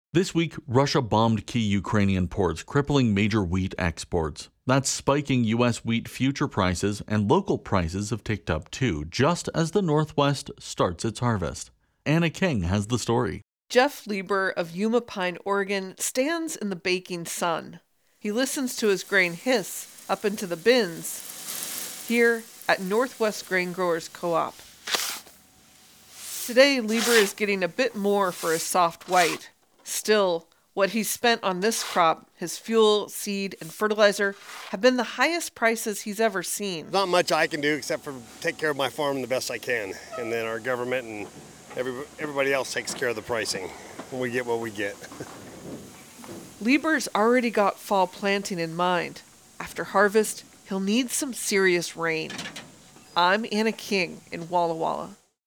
This week, Russia bombed key Ukrainian ports, crippling major wheat exports. That's spiking U.S. wheat future prices, and local prices have ticked up too, just as the Northwest starts its harvest. Anna King has the story. Jeff Lieber of Yuma Pine, Oregon, stands in the baking sun. He listens to his grain hiss up into the bins here at Northwest Grain Growers Co-op. Today, Lieber is getting a bit more for his soft white. Still, what he's spent on this crop, his fuel, seed, and fertilizer, have been the highest prices he's ever seen. Not much I can do except for take care of my farm the best I can. And then our government and everybody else takes care of the pricing when we get what we get. Lieber's already got fall planting in mind. After harvest, he'll need some serious rain. I'm Anna King in Walla Walla.